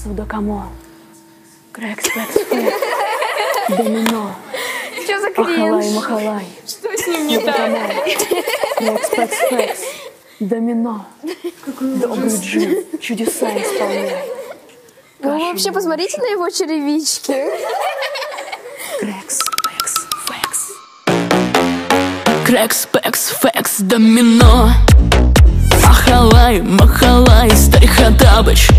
Судакамо, Крэкс, Пэкс, Фэкс, Домино, Что за Ахалай, кринж? Махалай, Что с ним не так? Крэкс, Пэкс, Фэкс, Домино, добрый джин, чудеса исполняй. Вы вообще посмотрите на его черевички. Крэкс, Пэкс, Фэкс. Крэкс, Пэкс, Фэкс, Домино, Ахалай, Махалай, Старик Хоттабыч.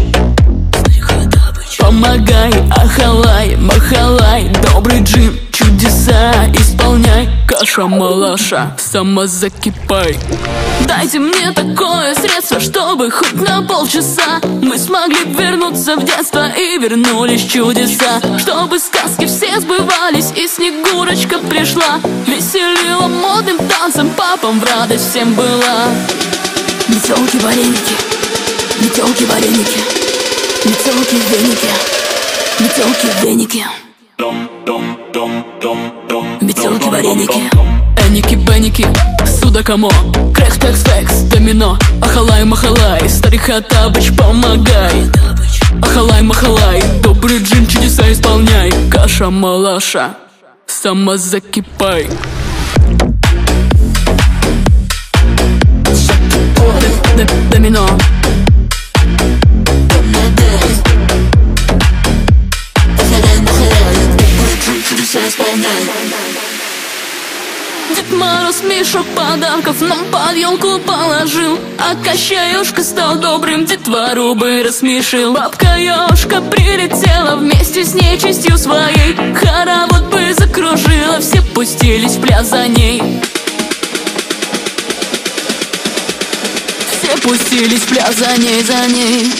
Помогай, Ахалай, Махалай, добрый джин, чудеса исполняй. Каша-малаша, сама закипай. Дайте мне такое средство, чтобы хоть на полчаса мы смогли вернуться в детство и вернулись чудеса. Чтобы сказки все сбывались и Снегурочка пришла, веселила модным танцем, папам в радость всем была. Метелки-вареники, метелки-вареники, метелки-веники, метелки-веники, метелки-вареники, эники-беники, Судакамо, Крэкс, Пэкс, Фэкс, Домино, Ахалай, Махалай, Старик Хоттабыч, помогай. Ахалай, Махалай, добрый джин, чудеса исполняй. Каша-малаша, сама закипай. Домино, Дед Мороз мешок подарков нам под елку положил, а Кощеюшка стал добрым, детвору бы рассмешил. Бабка Ёжка прилетела вместе с нечистью своей, хоровод бы закружила, все пустились в пляс за ней. Все пустились в пляс за ней, за ней.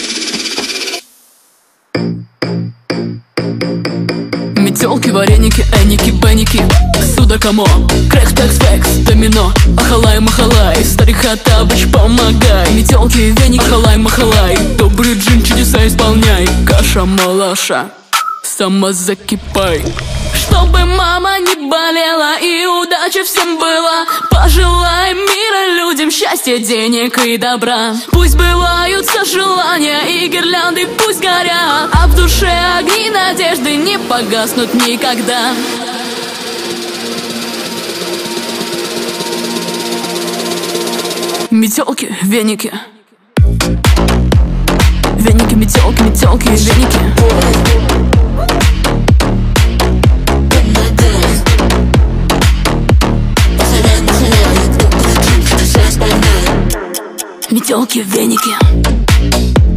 Метелки, вареники, эники, беники, Судакамо, Крэкс, Пэкс, Фэкс, Домино, Ахалай, Махалай, Старик Хоттабыч, помогай. Метелки, веники, Ахалай, Махалай, добрый джин, чудеса исполняй. Каша-малаша, сама закипай. Чтобы мама не болела и удача всем была, пожелаем мира людям, счастья, денег и добра. Пусть сбываются желания и гирлянды пусть горят, а в душе огни надежды не погаснут никогда. Метелки, веники, веники, метелки, метелки, веники. Метелки, веники.